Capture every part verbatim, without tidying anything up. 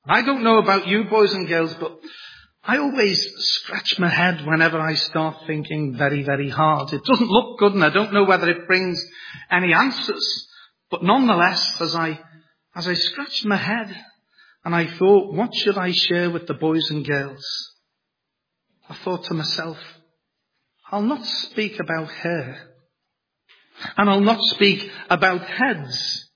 I don't know about you boys and girls, but I always scratch my head whenever I start thinking very, very hard. It doesn't look good and I don't know whether it brings any answers. But nonetheless, as I, as I scratched my head and I thought, what should I share with the boys and girls? I thought to myself, I'll not speak about hair. And I'll not speak about heads.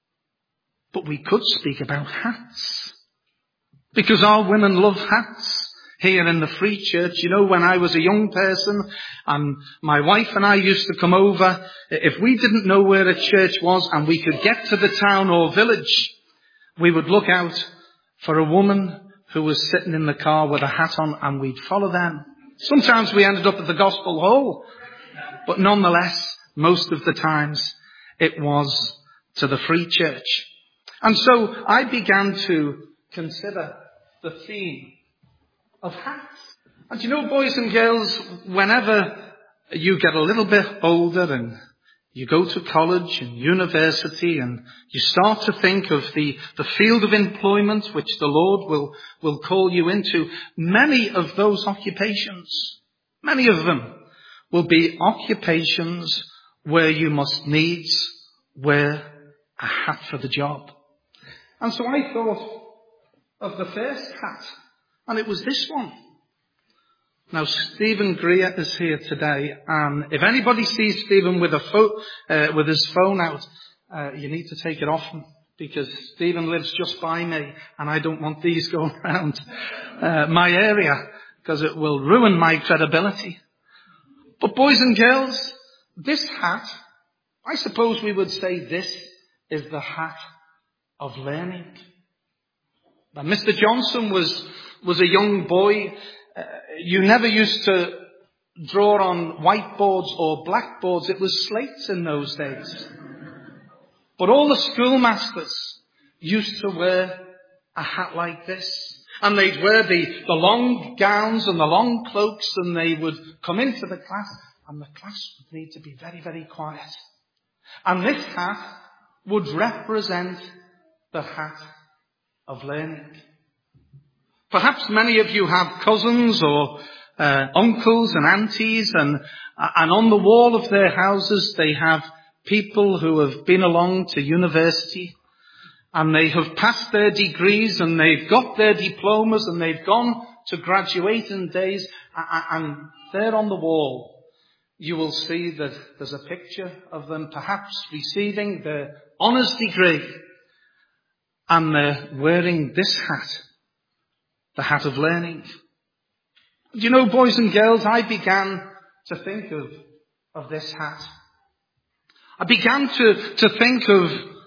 But we could speak about hats. Because our women love hats here in the Free Church. You know, when I was a young person and my wife and I used to come over, if we didn't know where a church was and we could get to the town or village, we would look out for a woman who was sitting in the car with a hat on and we'd follow them. Sometimes we ended up at the Gospel Hall, but nonetheless, most of the times it was to the Free Church. And so I began to consider the theme of hats. And you know, boys and girls, whenever you get a little bit older and you go to college and university and you start to think of the, the field of employment which the Lord will, will call you into, many of those occupations, many of them will be occupations where you must needs wear a hat for the job. And so I thought of the first hat, and it was this one. Now, Stephen Greer is here today, and if anybody sees Stephen with a fo- uh, with his phone out, uh, you need to take it off him, because Stephen lives just by me, and I don't want these going around uh, my area, because it will ruin my credibility. But boys and girls, this hat, I suppose we would say this is the hat of learning. Now, Mister Johnson was, was a young boy. Uh, you never used to draw on whiteboards or blackboards. It was slates in those days. But all the schoolmasters used to wear a hat like this. And they'd wear the, the long gowns and the long cloaks, and they would come into the class, and the class would need to be very, very quiet. And this hat would represent the hat of learning. Perhaps many of you have cousins or uh, uncles and aunties, and, and on the wall of their houses they have people who have been along to university and they have passed their degrees and they've got their diplomas and they've gone to graduating days, and there on the wall you will see that there's a picture of them perhaps receiving their honours degree, and they're wearing this hat, the hat of learning. Do you know, boys and girls, I began to think of, of this hat. I began to, to think of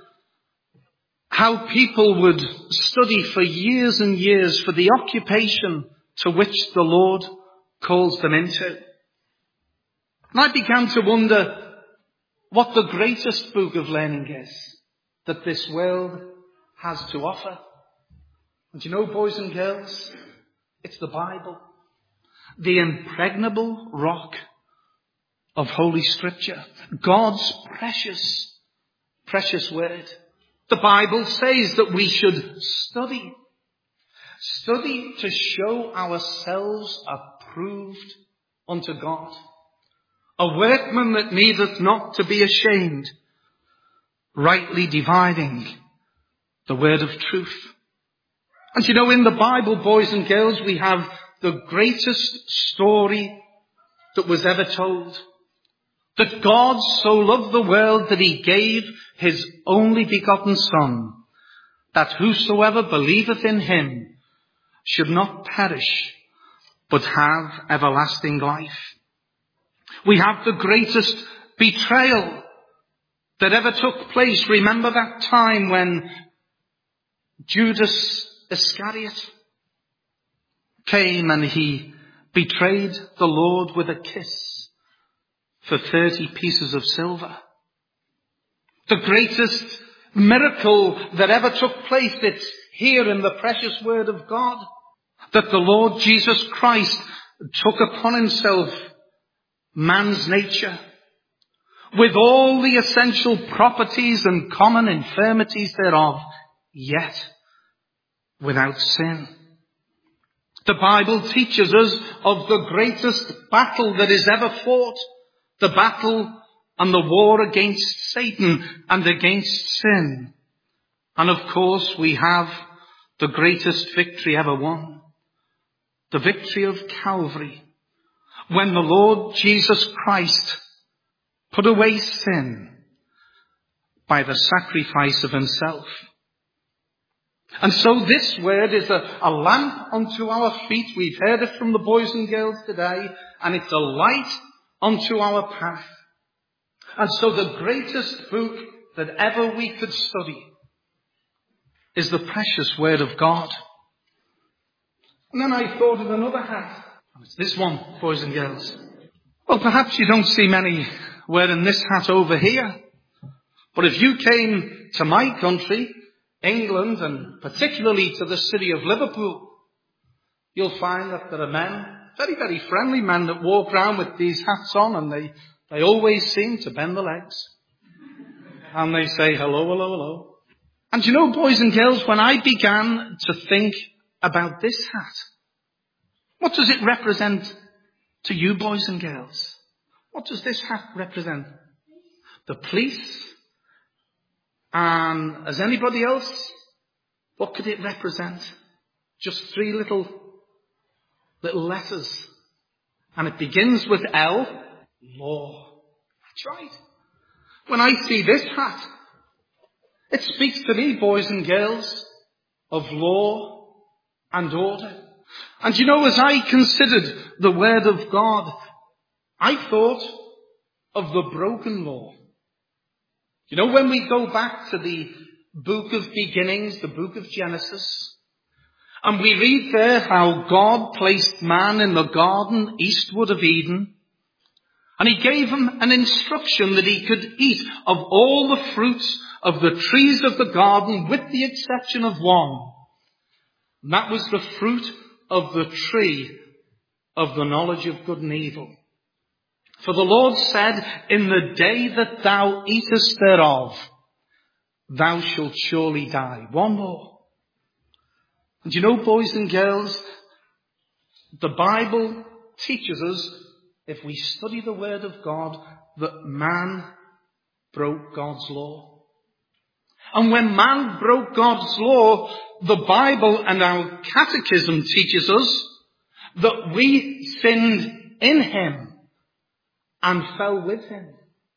how people would study for years and years for the occupation to which the Lord calls them into. And I began to wonder what the greatest book of learning is that this world has to offer. And you know, boys and girls, it's the Bible, the impregnable rock of Holy Scripture, God's precious, precious word. The Bible says that we should study, study to show ourselves approved unto God, a workman that needeth not to be ashamed, rightly dividing the word of truth. And you know, in the Bible, boys and girls, we have the greatest story that was ever told. That God so loved the world that he gave his only begotten Son, that whosoever believeth in him should not perish, but have everlasting life. We have the greatest betrayal that ever took place. Remember that time when Judas Iscariot came and he betrayed the Lord with a kiss for thirty pieces of silver. The greatest miracle that ever took place, it's here in the precious word of God, that the Lord Jesus Christ took upon himself man's nature with all the essential properties and common infirmities thereof, yet without sin. The Bible teaches us of the greatest battle that is ever fought, the battle and the war against Satan and against sin. And of course we have the greatest victory ever won, the victory of Calvary, when the Lord Jesus Christ put away sin by the sacrifice of himself. And so this word is a, a lamp unto our feet. We've heard it from the boys and girls today, and it's a light unto our path. And so the greatest book that ever we could study is the precious word of God. And then I thought of another hat. It's this one, boys and girls. Well, perhaps you don't see many wearing this hat over here. But if you came to my country, England, and particularly to the city of Liverpool, you'll find that there are men, very, very friendly men, that walk around with these hats on, and they, they always seem to bend the legs. And they say, hello, hello, hello. And you know, boys and girls, when I began to think about this hat, what does it represent to you, boys and girls? What does this hat represent? The police? And as anybody else, what could it represent? Just three little, little letters. And it begins with L, law. That's right. When I see this hat, it speaks to me, boys and girls, of law and order. And you know, as I considered the word of God, I thought of the broken law. You know, when we go back to the book of beginnings, the book of Genesis, and we read there how God placed man in the garden eastward of Eden, and he gave him an instruction that he could eat of all the fruits of the trees of the garden with the exception of one. And that was the fruit of the tree of the knowledge of good and evil. For the Lord said, in the day that thou eatest thereof, thou shalt surely die. One more. And you know, boys and girls, the Bible teaches us, if we study the word of God, that man broke God's law. And when man broke God's law, the Bible and our catechism teaches us that we sinned in him and fell with him.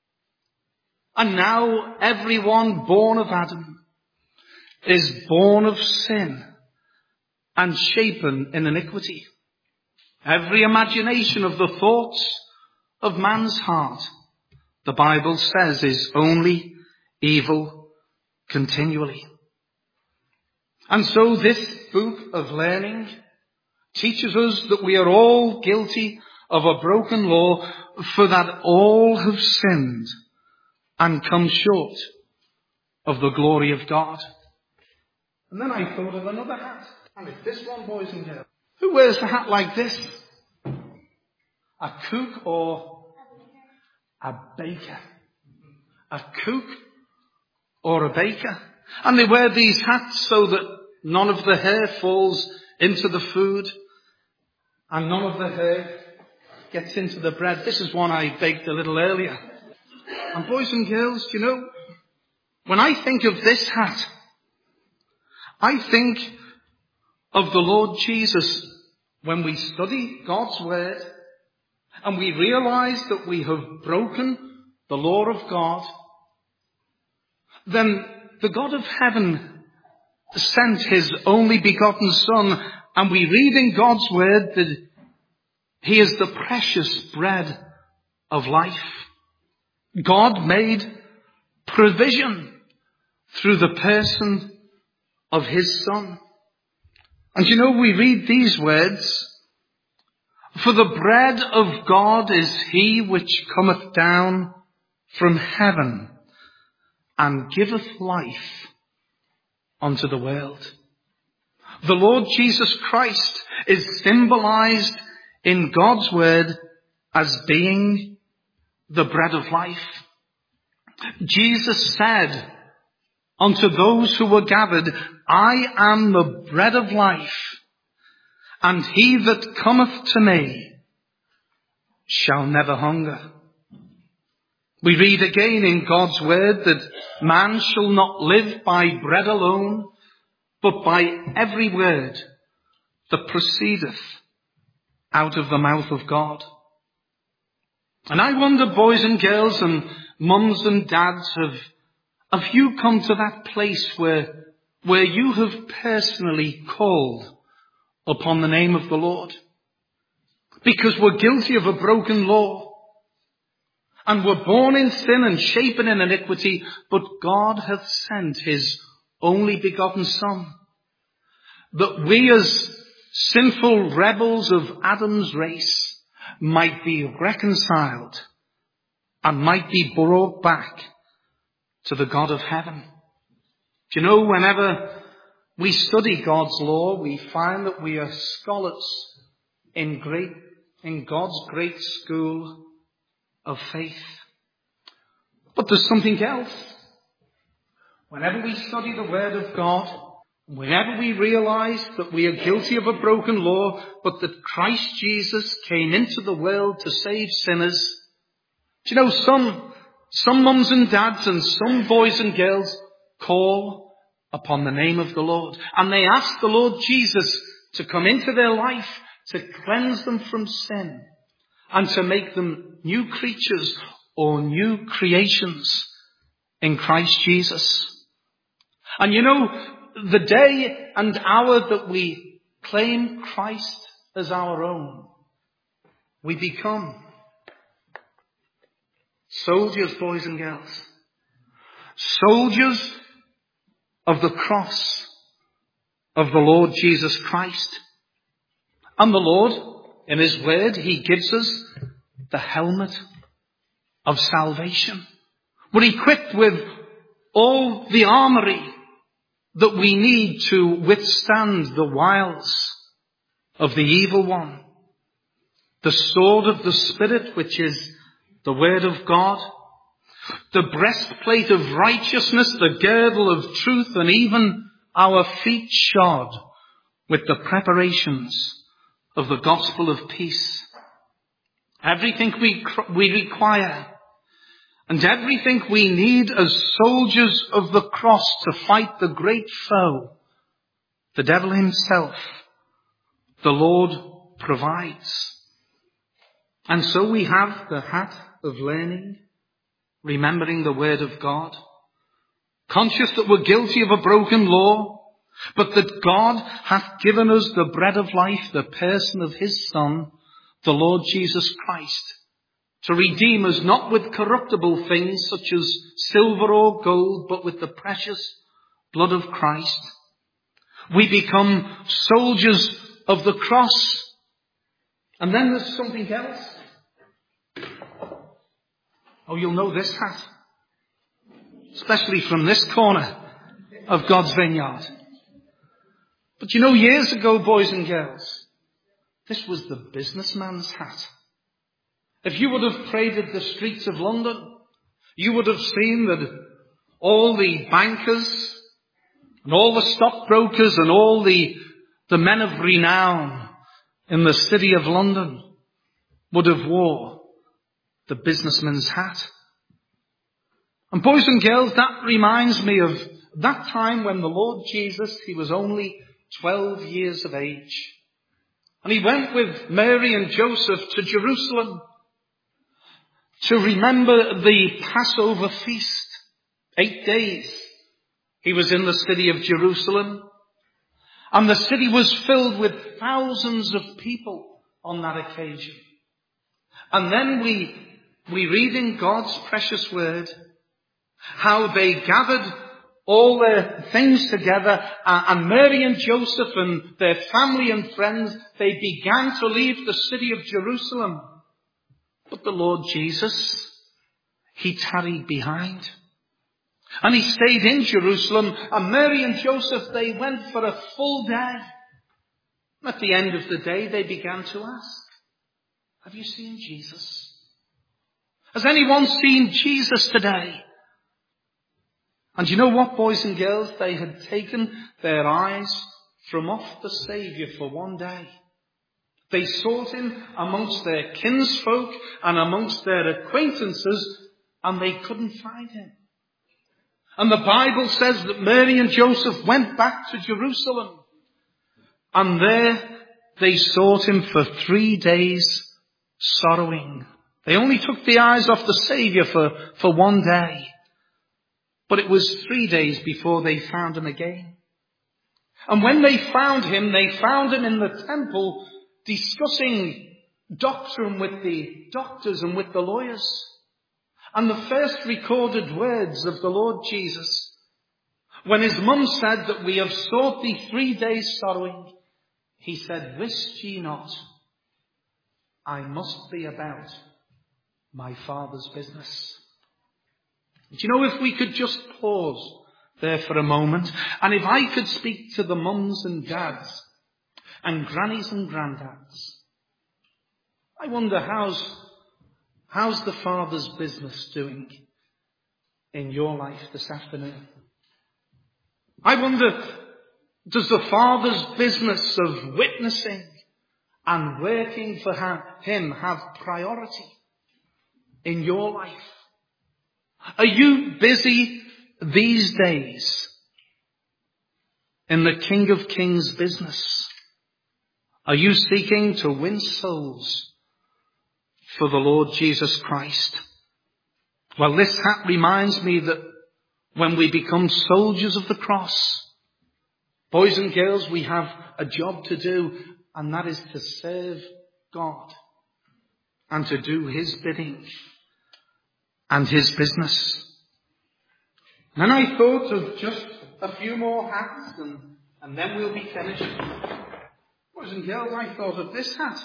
And now everyone born of Adam is born of sin and shapen in iniquity. Every imagination of the thoughts of man's heart, the Bible says, is only evil continually. And so this book of learning teaches us that we are all guilty of a broken law, for that all have sinned and come short of the glory of God. And then I thought of another hat. And it's this one, boys and girls. Who wears a hat like this? A cook or a baker? A cook or a baker? And they wear these hats so that none of the hair falls into the food and none of the hair gets into the bread. This is one I baked a little earlier. And boys and girls, you know, when I think of this hat, I think of the Lord Jesus when we study God's word and we realize that we have broken the law of God. Then the God of heaven sent his only begotten Son, and we read in God's word that he is the precious bread of life. God made provision through the person of his Son. And you know, we read these words, for the bread of God is he which cometh down from heaven and giveth life unto the world. The Lord Jesus Christ is symbolized in God's word as being the bread of life. Jesus said unto those who were gathered, I am the bread of life, and he that cometh to me shall never hunger. We read again in God's word that man shall not live by bread alone, but by every word that proceedeth out of the mouth of God. And I wonder, boys and girls and mums and dads, have, have you come to that place where, where you have personally called upon the name of the Lord? Because we're guilty of a broken law. And we're born in sin and shapen in iniquity, but God hath sent his only begotten Son, that we as sinful rebels of Adam's race might be reconciled and might be brought back to the God of heaven. Do you know, whenever we study God's law, we find that we are scholars in great, in God's great school of faith. But there's something else. Whenever we study the Word of God, whenever we realize that we are guilty of a broken law, but that Christ Jesus came into the world to save sinners, do you know, some, some mums and dads and some boys and girls call upon the name of the Lord. And they ask the Lord Jesus to come into their life, to cleanse them from sin, and to make them new creatures or new creations in Christ Jesus. And you know, the day and hour that we claim Christ as our own, we become soldiers, boys and girls. Soldiers of the cross of the Lord Jesus Christ. And the Lord, in his word, he gives us the helmet of salvation. We're equipped with all the armory that we need to withstand the wiles of the evil one. The sword of the Spirit, which is the word of God. The breastplate of righteousness, the girdle of truth, and even our feet shod with the preparations of the gospel of peace. Everything we, we require and everything we need as soldiers of the cross to fight the great foe, the devil himself, the Lord provides. And so we have the hat of learning, remembering the word of God, conscious that we're guilty of a broken law, but that God hath given us the bread of life, the person of his Son, the Lord Jesus Christ, to redeem us not with corruptible things such as silver or gold, but with the precious blood of Christ. We become soldiers of the cross. And then there's something else. Oh, you'll know this hat, especially from this corner of God's vineyard. But you know, years ago, boys and girls, this was the businessman's hat. If you would have paraded the streets of London, you would have seen that all the bankers and all the stockbrokers and all the, the men of renown in the city of London would have wore the businessman's hat. And boys and girls, that reminds me of that time when the Lord Jesus, he was only twelve years of age. And he went with Mary and Joseph to Jerusalem to remember the Passover feast. Eight days he was in the city of Jerusalem. And the city was filled with thousands of people on that occasion. And then we, we read in God's precious word how they gathered all their things together, uh, and Mary and Joseph and their family and friends, they began to leave the city of Jerusalem. But the Lord Jesus, he tarried behind. And he stayed in Jerusalem, and Mary and Joseph, they went for a full day. At the end of the day, they began to ask, have you seen Jesus? Has anyone seen Jesus today? And you know what, boys and girls? They had taken their eyes from off the Saviour for one day. They sought him amongst their kinsfolk and amongst their acquaintances, and they couldn't find him. And the Bible says that Mary and Joseph went back to Jerusalem, and there they sought him for three days, sorrowing. They only took the eyes off the Saviour for, for one day. But it was three days before they found him again. And when they found him, they found him in the temple discussing doctrine with the doctors and with the lawyers. And the first recorded words of the Lord Jesus, when his mum said that we have sought thee three days sorrowing, he said, wist ye not, I must be about my Father's business. Do you know, if we could just pause there for a moment, and if I could speak to the mums and dads and grannies and granddads, I wonder how's, how's the Father's business doing in your life this afternoon? I wonder, does the Father's business of witnessing and working for him have priority in your life? Are you busy these days in the King of Kings business? Are you seeking to win souls for the Lord Jesus Christ? Well, this hat reminds me that when we become soldiers of the cross, boys and girls, we have a job to do, and that is to serve God and to do his bidding and his business. And I thought of just a few more hats, and, and then we'll be finished. Boys and girls, I thought of this hat.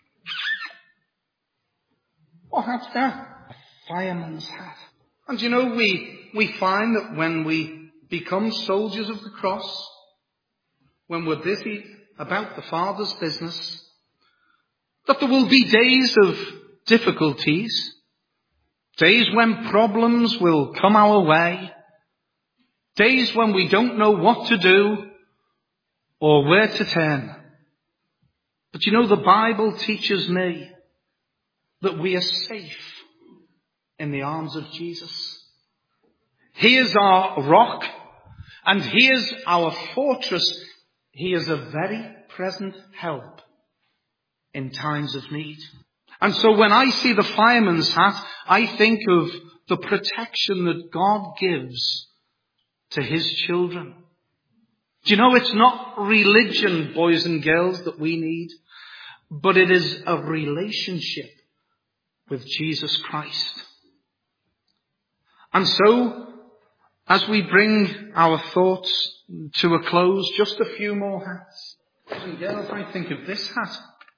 What hat's that? A fireman's hat. And you know, we, we find that when we become soldiers of the cross, when we're busy about the Father's business, that there will be days of difficulties, days when problems will come our way, days when we don't know what to do or where to turn. But you know, the Bible teaches me that we are safe in the arms of Jesus. He is our rock and he is our fortress. He is a very present help in times of need. And so when I see the fireman's hat, I think of the protection that God gives to his children. Do you know, it's not religion, boys and girls, that we need, but it is a relationship with Jesus Christ. And so, as we bring our thoughts to a close, just a few more hats. Boys and girls, I think of this hat.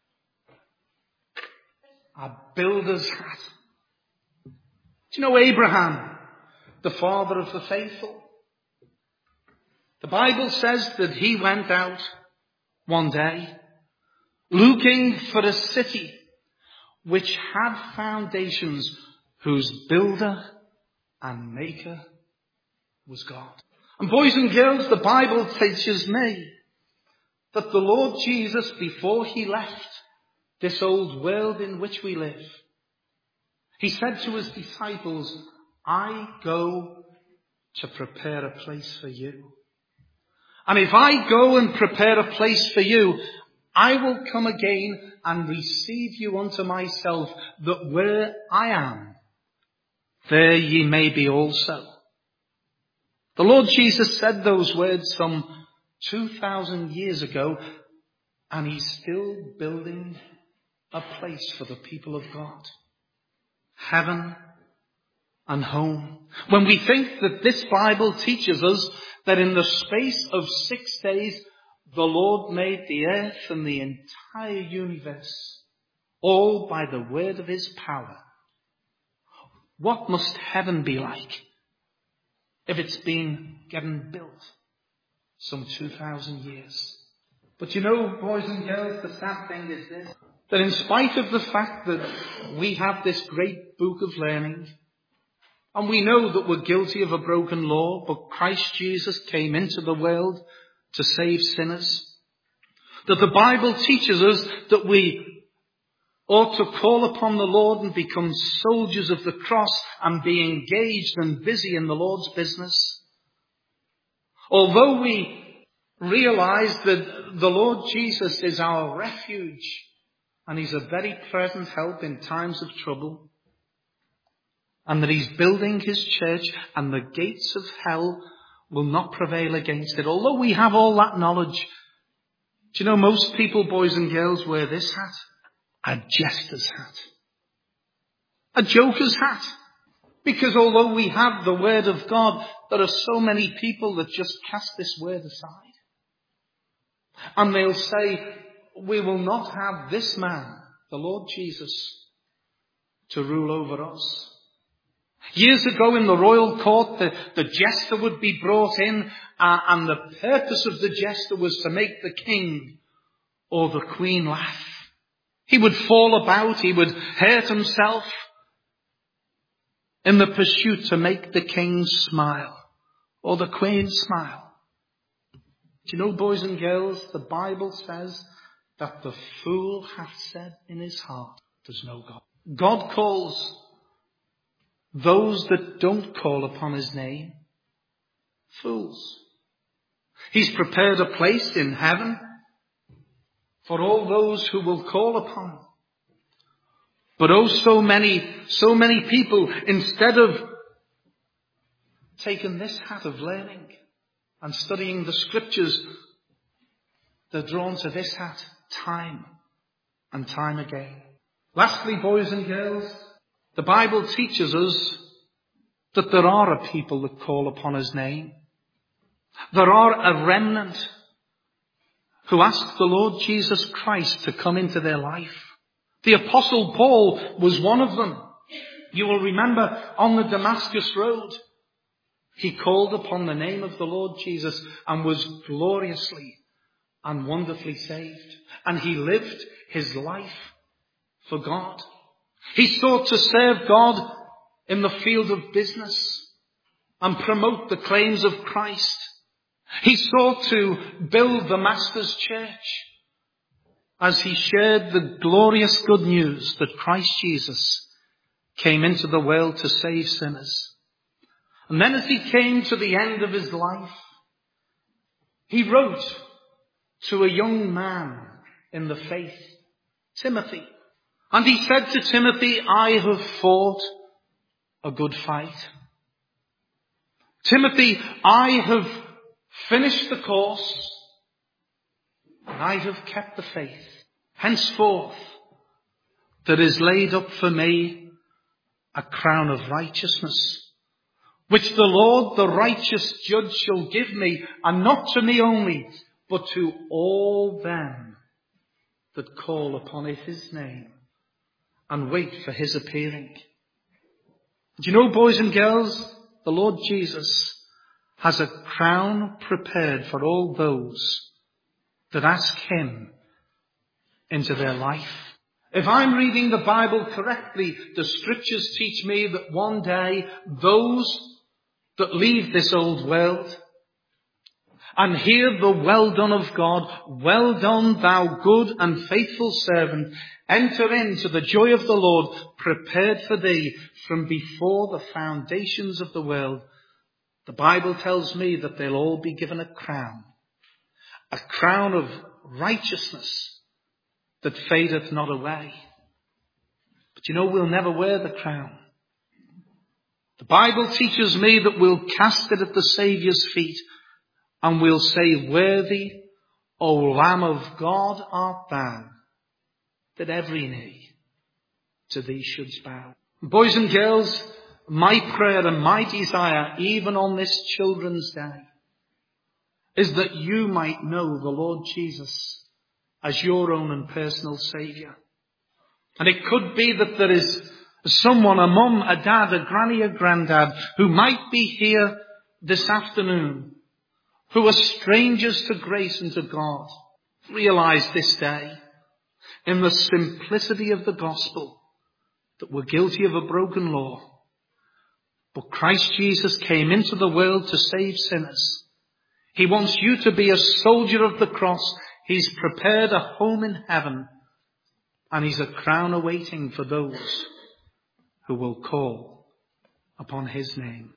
A builder's hat. Do you know Abraham, the father of the faithful? The Bible says that he went out one day looking for a city which had foundations, whose builder and maker was God. And boys and girls, the Bible teaches me that the Lord Jesus, before he left this old world in which we live, he said to his disciples, I go to prepare a place for you. And if I go and prepare a place for you, I will come again and receive you unto myself, that where I am, there ye may be also. The Lord Jesus said those words some two thousand years ago, and he's still building a place for the people of God. Heaven and home. When we think that this Bible teaches us that in the space of six days, the Lord made the earth and the entire universe, all by the word of his power. What must heaven be like if it's been getting built some two thousand years? But you know, boys and girls, the sad thing is this, that in spite of the fact that we have this great book of learning, And we know that we're guilty of a broken law, but Christ Jesus came into the world to save sinners. That the Bible teaches us that we ought to call upon the Lord and become soldiers of the cross and be engaged and busy in the Lord's business. Although we realize that the Lord Jesus is our refuge and he's a very present help in times of trouble, and that he's building his church and the gates of hell will not prevail against it. Although we have all that knowledge, do you know most people, boys and girls, wear this hat? A jester's hat. A joker's hat. Because although we have the word of God, there are so many people that just cast this word aside. And they'll say, we will not have this man, the Lord Jesus, to rule over us. Years ago in the royal court, the, the jester would be brought in, uh, and the purpose of the jester was to make the king or the queen laugh. He would fall about, he would hurt himself in the pursuit to make the king smile or the queen smile. Do you know, boys and girls, the Bible says that the fool hath said in his heart, there's no God. God calls those that don't call upon his name fools. He's prepared a place in heaven for all those who will call upon him. But oh, so many, so many people, instead of taking this hat of learning and studying the scriptures, they're drawn to this hat time and time again. Lastly, boys and girls, the Bible teaches us that there are a people that call upon his name. There are a remnant who ask the Lord Jesus Christ to come into their life. The Apostle Paul was one of them. You will remember on the Damascus Road, he called upon the name of the Lord Jesus and was gloriously and wonderfully saved. And he lived his life for God. He sought to serve God in the field of business and promote the claims of Christ. He sought to build the Master's church as he shared the glorious good news that Christ Jesus came into the world to save sinners. And then as he came to the end of his life, he wrote to a young man in the faith, Timothy. And he said to Timothy, I have fought a good fight. Timothy, I have finished the course, and I have kept the faith. Henceforth, there is laid up for me a crown of righteousness, which the Lord, the righteous judge, shall give me, and not to me only, but to all them that call upon his name and wait for his appearing. Do you know, boys and girls, the Lord Jesus has a crown prepared for all those that ask him into their life. If I'm reading the Bible correctly, the scriptures teach me that one day those that leave this old world and hear the well done of God, well done thou good and faithful servant, enter into the joy of the Lord, prepared for thee from before the foundations of the world. The Bible tells me that they'll all be given a crown, a crown of righteousness that fadeth not away. But you know, we'll never wear the crown. The Bible teaches me that we'll cast it at the Saviour's feet and we'll say, worthy, O Lamb of God, art thou, that every knee to thee should bow. Boys and girls, my prayer and my desire, even on this Children's Day, is that you might know the Lord Jesus as your own and personal Saviour. And it could be that there is someone, a mum, a dad, a granny, a granddad, who might be here this afternoon, who are strangers to grace and to God. Realize this day, in the simplicity of the gospel, that we're guilty of a broken law, But Christ Jesus came into the world to save sinners. He wants you to be a soldier of the cross. He's prepared a home in heaven. And he's a crown awaiting for those who will call upon his name.